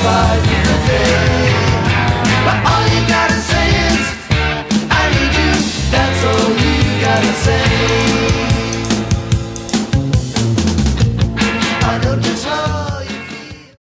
survive the day. But all you gotta say is, I need you. That's all you gotta say.